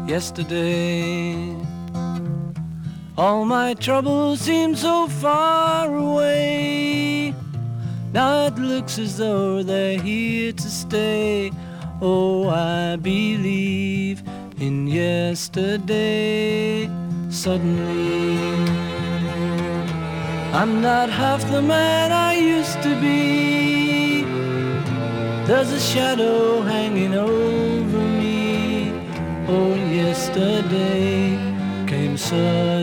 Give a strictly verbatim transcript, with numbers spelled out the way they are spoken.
yesterday. All my troubles seem so far away. Now it looks as though they're here to stay. Oh, I believe in yesterday. Suddenly, I'm not half the man I used to be. There's a shadow hanging over me. Oh, yesterday came suddenly.